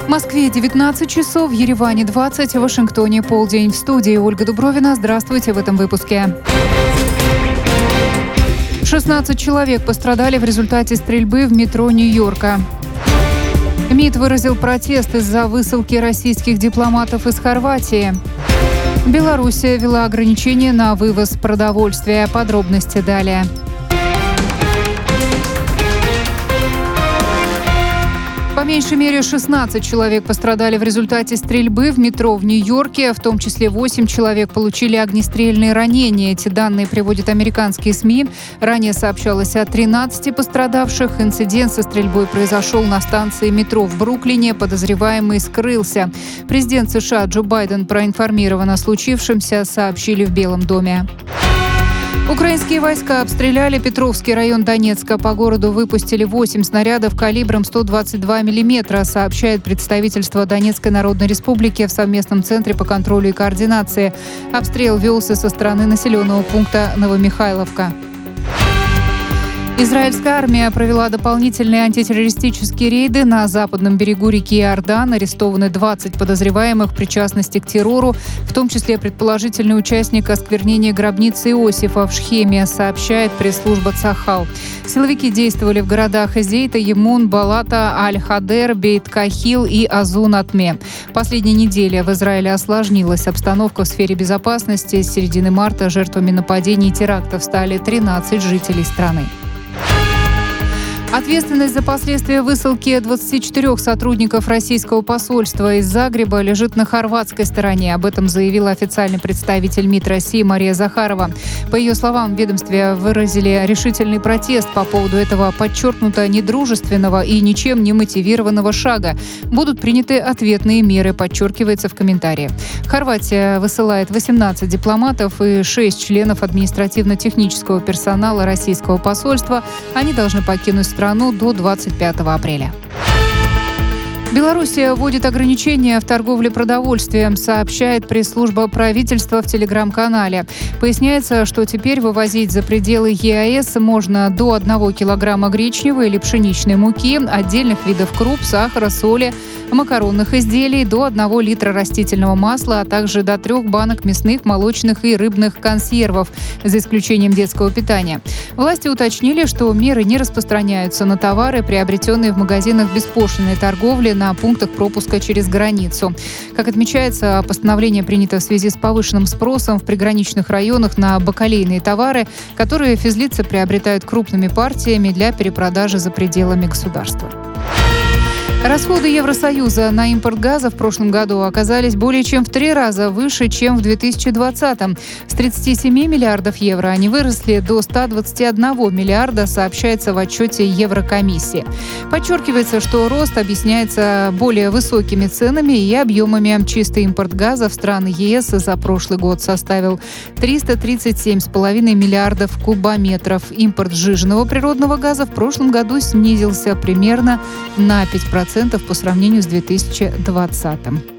В Москве 19 часов, в Ереване 20, в Вашингтоне полдень. В студии Ольга Дубровина. Здравствуйте в этом выпуске. 16 человек пострадали в результате стрельбы в метро Нью-Йорка. МИД выразил протест из-за высылки российских дипломатов из Хорватии. Белоруссия ввела ограничения на вывоз продовольствия. Подробности далее. По меньшей мере 16 человек пострадали в результате стрельбы в метро в Нью-Йорке. В том числе 8 человек получили огнестрельные ранения. Эти данные приводят американские СМИ. Ранее сообщалось о 13 пострадавших. Инцидент со стрельбой произошел на станции метро в Бруклине. Подозреваемый скрылся. Президент США Джо Байден проинформирован о случившемся, сообщили в Белом доме. Украинские войска обстреляли Петровский район Донецка. По городу выпустили 8 снарядов калибром 122 мм, сообщает представительство Донецкой Народной Республики в совместном центре по контролю и координации. Обстрел велся со стороны населенного пункта Новомихайловка. Израильская армия провела дополнительные антитеррористические рейды на западном берегу реки Иордан. Арестованы 20 подозреваемых в причастности к террору, в том числе предположительный участник осквернения гробницы Иосифа в Шхеме, сообщает пресс-служба Цахал. Силовики действовали в городах Эзейта, Емун, Балата, Аль-Хадер, Бейт-Кахил и Азун-Атме. Последняя неделя в Израиле осложнилась обстановка в сфере безопасности. С середины марта жертвами нападений и терактов стали 13 жителей страны. Ответственность за последствия высылки 24 сотрудников российского посольства из Загреба лежит на хорватской стороне. Об этом заявила официальный представитель МИД России Мария Захарова. По ее словам, в ведомстве выразили решительный протест по поводу этого подчеркнуто недружественного и ничем не мотивированного шага. Будут приняты ответные меры, подчеркивается в комментарии. Хорватия высылает 18 дипломатов и 6 членов административно-технического персонала российского посольства. Они должны покинуть страну до 25 апреля. Белоруссия вводит ограничения в торговле продовольствием, сообщает пресс-служба правительства в телеграм-канале. Поясняется, что теперь вывозить за пределы ЕАЭС можно до 1 килограмма гречневой или пшеничной муки, отдельных видов круп, сахара, соли, макаронных изделий, до 1 литра растительного масла, а также до 3 банок мясных, молочных и рыбных консервов, за исключением детского питания. Власти уточнили, что меры не распространяются на товары, приобретенные в магазинах беспошлинной торговли, на пунктах пропуска через границу. Как отмечается, постановление принято в связи с повышенным спросом в приграничных районах на бакалейные товары, которые физлицы приобретают крупными партиями для перепродажи за пределами государства. Расходы Евросоюза на импорт газа в прошлом году оказались более чем в 3 раза выше, чем в 2020-м. С 37 миллиардов евро они выросли до 121 миллиарда, сообщается в отчете Еврокомиссии. Подчеркивается, что рост объясняется более высокими ценами и объемами. Чистый импорт газа в страны ЕС за прошлый год составил 337,5 миллиардов кубометров. Импорт сжиженного природного газа в прошлом году снизился примерно на 5% по сравнению с 2020-м.